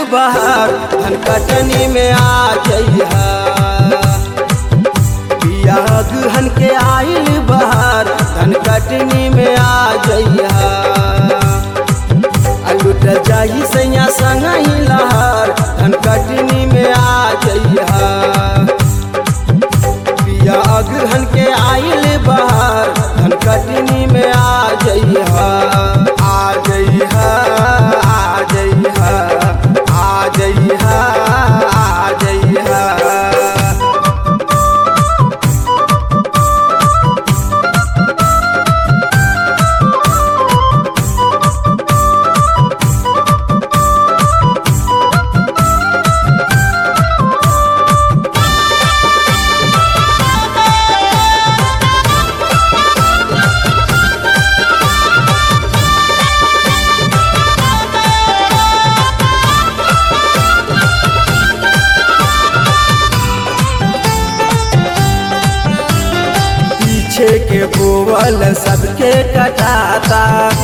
बहार धन कटनी में आ जइहा। पिया अगहन के आइल बहार धन कटनी में आ जइहा। लुटल जाई सैया संगही लहार धन कटनी में आ जइहा। पिया अगहन के आइल बहार धन कटनी में आ जइहा। आ जइहा, आ जइहा, आ जइहा, आ जइहा। पीछे के बोवल सबके कटाता,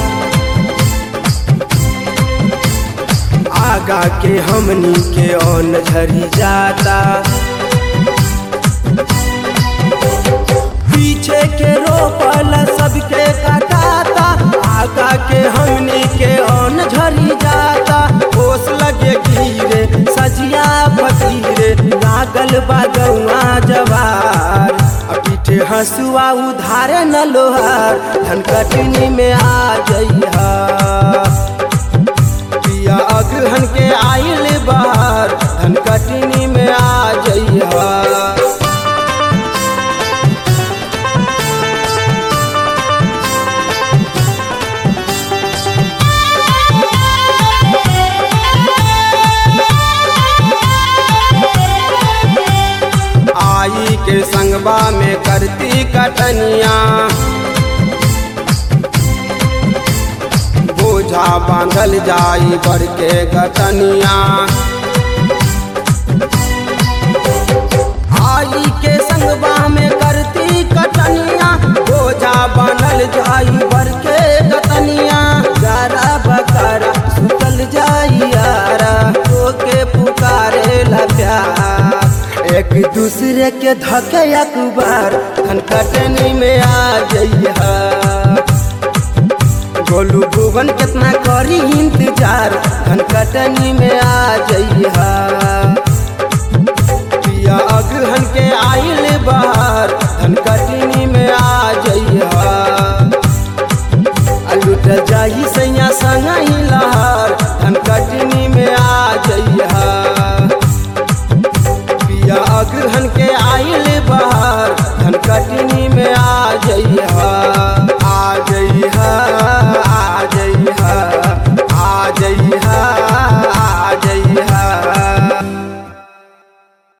आगा के हमनी के ओन झरी जाता। पीछे के रोपल सबके कटाता, आगा के हमनी के ओन झरी जाता। ओस लगे गिरे सजिया फकीरे लागल बागवा जवार। पीठे हंसुआ उधारे न लोहार धन कटनी में आ जइहा। पिया अगहन के आइल बहार धन कटनी में आ जइहा। आई के संगवा में करती कटनिया, बोझा बांधल जाई बर के गटनिया। आई के संगवा में करती कटनिया, बोझा बांधल जाई बर के गटनिया। जारा बकारा सुतल जाई यारा, तो के पुकारे ला प्यार। एक दूसरे के धके अखबार धन कटनी में आ जइहा। गोलू भुवन कितना करी इंतजार धन कटनी में आ जइहा। पिया अगहन के आइल बहार धन कटनी में आ जइहा। लुटल जाई सैया संगही लहार धन कटनी में आ जइहा। पिया अगहन के आइल बहार धन कटनी में आ जइहा।